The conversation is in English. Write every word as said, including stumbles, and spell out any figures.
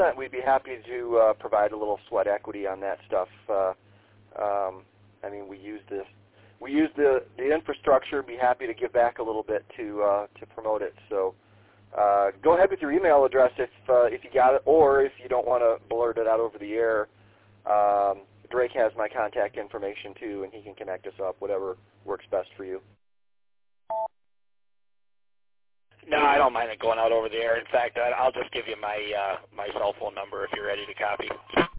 percent. We'd be happy to uh, provide a little sweat equity on that stuff. Uh, um, I mean, we use this, we use the the infrastructure. Be happy to give back a little bit to uh, to promote it. So uh, go ahead with your email address if uh, if you got it, or if you don't want to blurt it out over the air. Um, Drake has my contact information too, and he can connect us up. Whatever works best for you. No, I don't mind it going out over the air. In fact, I'll just give you my uh, my cell phone number if you're ready to copy.